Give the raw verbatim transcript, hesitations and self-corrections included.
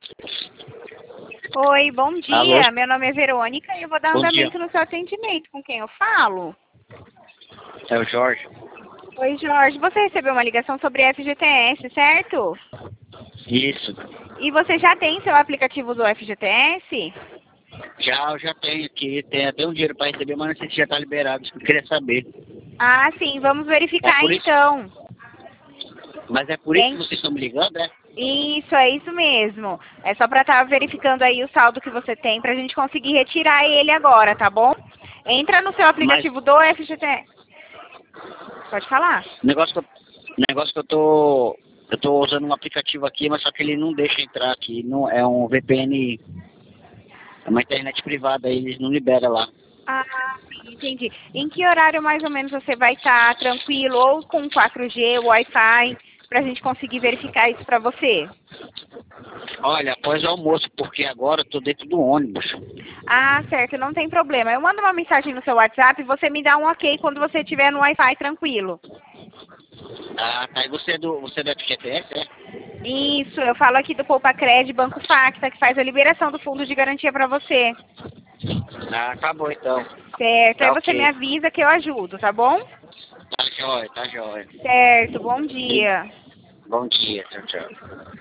Oi, bom Alô? dia. Meu nome é Verônica e eu vou dar Bom dia. andamento no seu atendimento. Com quem eu falo? É o Jorge. Oi, Jorge. Você recebeu uma ligação sobre F G T S, certo? Isso. E você já tem seu aplicativo do F G T S? Já, eu já tenho aqui. Tem até um dinheiro para receber, mas não sei se já está liberado. Isso que eu queria saber. Ah, sim. Vamos verificar É por isso? então. Mas é por isso que Hein? vocês estão me ligando, é? Isso, é isso mesmo. É só para estar verificando aí o saldo que você tem para a gente conseguir retirar ele agora, tá bom? Entra no seu Mas aplicativo do F G T S. Pode falar. o negócio que eu, o negócio que eu tô. Eu tô usando um aplicativo aqui, mas só que ele não deixa entrar aqui. Não, é um V P N. É uma internet privada aí, eles não liberam lá. Ah, sim, entendi. Em que horário mais ou menos você vai estar tranquilo ou com quatro G, Wi-Fi, para a gente conseguir verificar isso para você? Olha, após o almoço, porque agora eu tô dentro do ônibus. Ah, certo, não tem problema. Eu mando uma mensagem no seu WhatsApp e você me dá um ok quando você estiver no Wi-Fi tranquilo. Ah, tá. E você é do, você é do F G T S, é? Isso, eu falo aqui do Poupa Cred, Banco Facta, que faz a liberação do fundo de garantia para você. Ah, tá bom então. Certo, aí Tá você me ok. avisa que eu ajudo, tá bom? Tá jóia, tá jóia. Certo, bom E dia. bom dia, tchau, tchau.